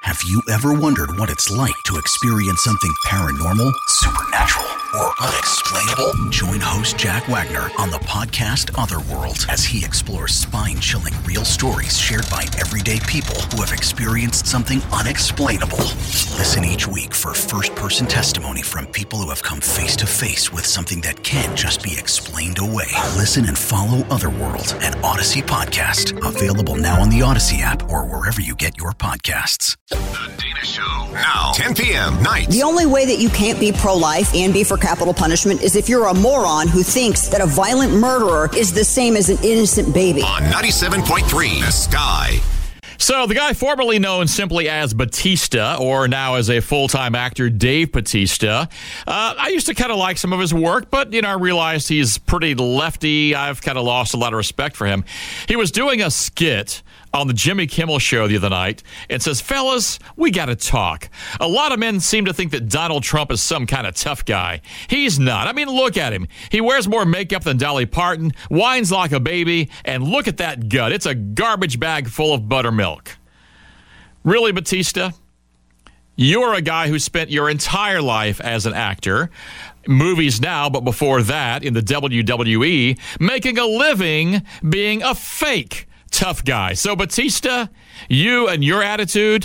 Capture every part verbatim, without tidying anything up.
Have you ever wondered what it's like to experience something paranormal, supernatural, or unexplainable? Join host Jack Wagner on the podcast Otherworld as he explores spine-chilling real stories shared by everyday people who have experienced something unexplainable. Listen each week for first-person testimony from people who have come face-to-face with something that can't just be explained away. Listen and follow Otherworld, an Odyssey podcast, available now on the Odyssey app or wherever you get your podcasts. The Dana Show, now, ten p.m. nights. The only way that you can't be pro-life and be for capital punishment is if you're a moron who thinks that a violent murderer is the same as an innocent baby. On ninety-seven point three, The Sky. So the guy formerly known simply as Batista, or now as a full-time actor, Dave Batista, uh, I used to kind of like some of his work, but, you know, I realized he's pretty lefty. I've kind of lost a lot of respect for him. He was doing a skit on the Jimmy Kimmel Show the other night and says, fellas, we got to talk. A lot of men seem to think that Donald Trump is some kind of tough guy. He's not. I mean, look at him. He wears more makeup than Dolly Parton, whines like a baby, and look at that gut. It's a garbage bag full of buttermilk. Really, Batista? You're a guy who spent your entire life as an actor, movies now, but before that in the W W E, making a living being a fake tough guy. So, Batista, you and your attitude,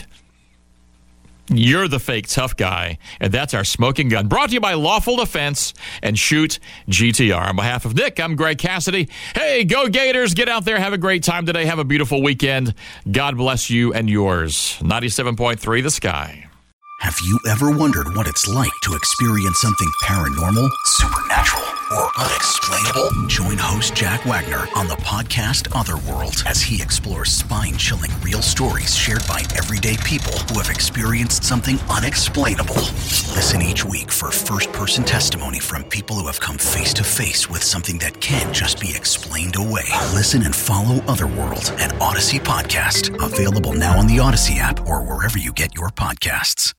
you're the fake tough guy, and that's our smoking gun. Brought to you by Lawful Defense and Shoot G T R. On behalf of Nick, I'm Greg Cassidy. Hey, go Gators. Get out there. Have a great time today. Have a beautiful weekend. God bless you and yours. ninety-seven point three, The Sky. Have you ever wondered what it's like to experience something paranormal, supernatural, or unexplainable? Join host Jack Wagner on the podcast Otherworld as he explores spine-chilling real stories shared by everyday people who have experienced something unexplainable. Listen each week for first-person testimony from people who have come face-to-face with something that can't just be explained away. Listen and follow Otherworld, an Odyssey podcast, available now on the Odyssey app or wherever you get your podcasts.